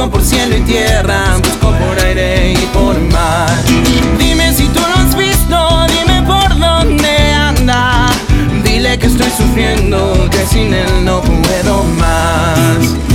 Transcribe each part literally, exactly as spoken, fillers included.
busco por cielo y tierra, busco por aire y por mar. Dime si tú lo has visto, dime por dónde anda. Dile que estoy sufriendo, que sin él no puedo más.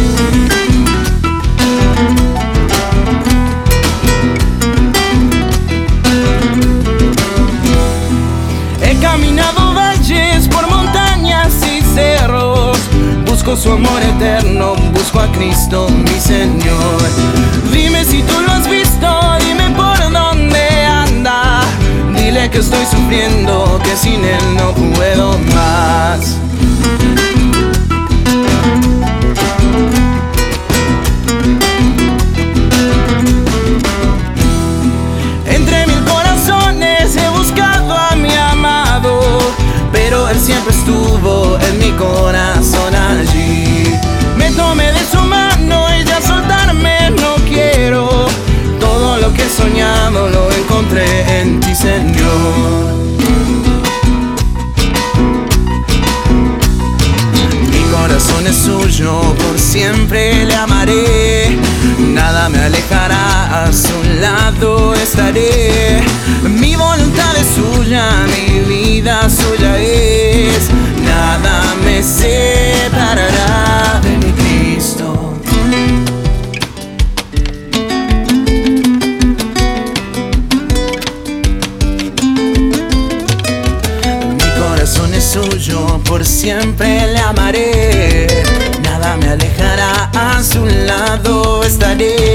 He caminado valles por montañas y cerros, busco su amor eterno, busco a Cristo mi Señor. Dime si tú lo has visto, dime por dónde anda. Dile que estoy sufriendo, que sin él no puedo más. Entre mil corazones he buscado a mi amado, pero él siempre estuvo en mi corazón allí. Me tomé de su mano y ya soltarme no quiero. Todo lo que he soñado lo encontré en ti, Señor. Mi corazón es suyo, por siempre le amaré. Nada me alejará, a su lado estaré. Mi voluntad es suya, mi vida suya es. Nada me separará de mi Cristo. Mi corazón es suyo, por siempre le amaré. Nada me alejará, a su lado estaré.